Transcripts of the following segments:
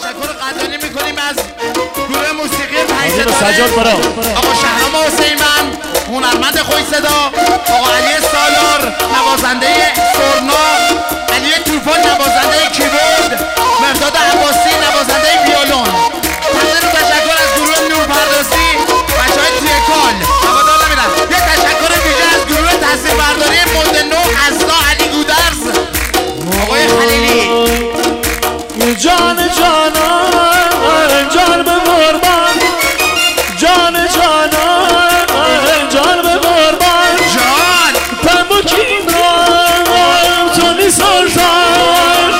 تشکر قدردانی میکنیم از گروه موسیقی 5 ستاره آقا شهرام حسینمند هنرمند خوش صدا، آقا علی سالار نوازنده سرنا، علی طوفان نوازنده کیبورد، مهداد عباسی نوازنده ویولون. تقدیر و تشکر از گروه نورپردازی بچهای توی کال هوادار نمیدن. یه تشکر ویژه از گروه تصویربرداری مد نو ازدا علی گودرز آقای خلیلی. جان جانان جان به قربان، جان جانان جان به قربان، جان پموکینم تو نی سلطان،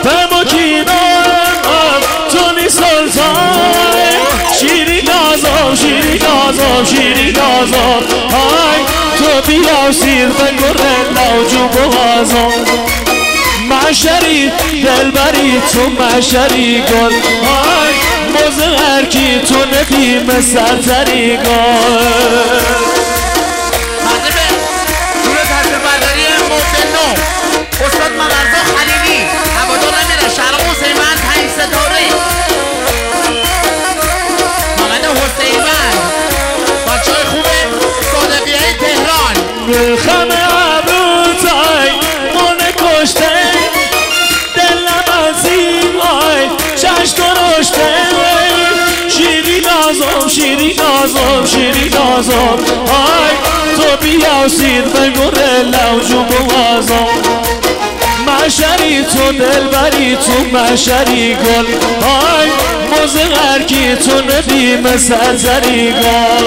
پموکینم تو نی سلطان، شیری نازم شیری نازم شیری نازم، های تو بیا سیر بگره لوجو بوازم، معشری دلبری تو معشری گل، های مزهر کی تو ندیم سرتری گل. حاضر گروه تصویربرداری مد نو استاد ممرزا خلیلی هوادار نمیره. شهرام حسینمند 5 ستاره، محمد حسینمند بچه‌های خوب صادقیه تهران. خم ابروتای من کشته دلم عزیز های چشم درشته، شیری نازم شیری نازم شیری نازم، های تو بیا سیر بگره لوجو بوازم، معشری تو دلبری تو معشری گل، های مزهر کی تو ندیم سرزری گل.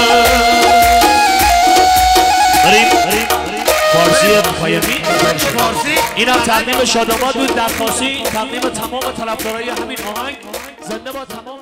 فارسی مخایمی اینم تقدیم شاداماد بود، درخواستی تقدیم تمام طرفدارای همین آهنگ. زنده با تمام